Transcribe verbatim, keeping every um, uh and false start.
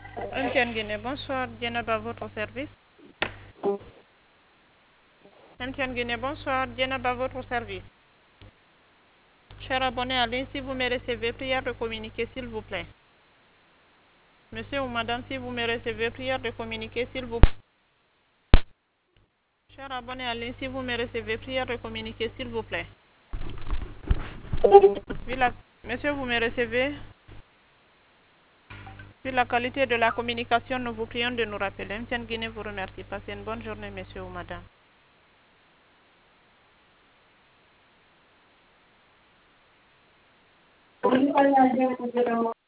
M T N Guinée, bonsoir, Dienaba à votre service. M T N Guinée, bonsoir, Dienaba à votre service. Cher abonné à ligne, si vous me recevez, prière de communiquer, s'il vous plaît. Monsieur ou madame, si vous me recevez, prière de communiquer, s'il vous plaît. Cher abonné à ligne, si vous me recevez, prière de communiquer, s'il vous plaît. Vu la... Monsieur, vous me recevez? Vu la qualité de la communication, nous vous prions de nous rappeler. M T N Guinée vous remercie. Passez une bonne journée, monsieur ou madame.